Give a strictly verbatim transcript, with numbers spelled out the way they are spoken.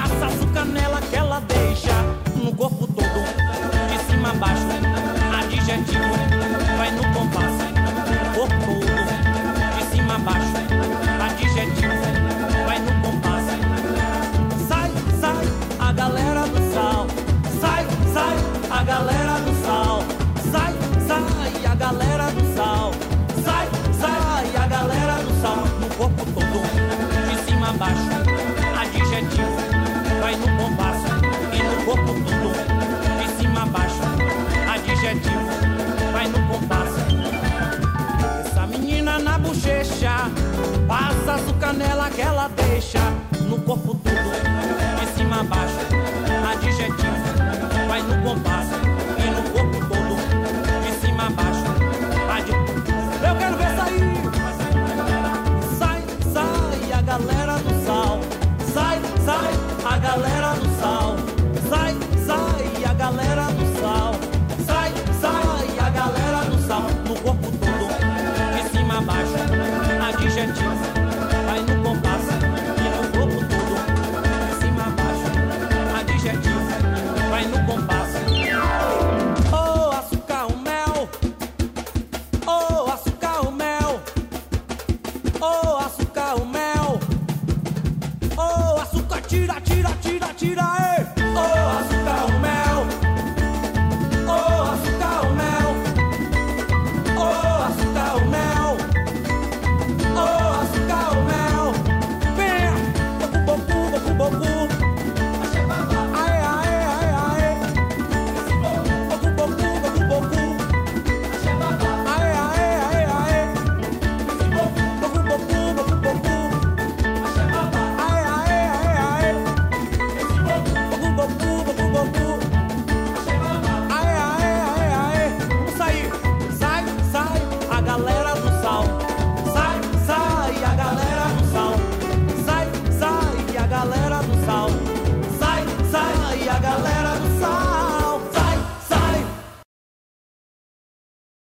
passa açúcar nela que ela deixa no corpo todo, de cima a baixo, adjetivo, vai no compasso, corpo todo, de cima a baixo, adjetivo, vai no compasso. Sai, sai, a galera do sal, sai, sai, a galera do sal, sai, sai, a galera do sal, sai, sai, a galera do sal, no corpo todo, de cima a baixo, adjetivo, vai no compasso, e no corpo todo, de cima a baixo, adjetivo, vai no compasso. Essa menina na bochecha, passa açúcar nela que ela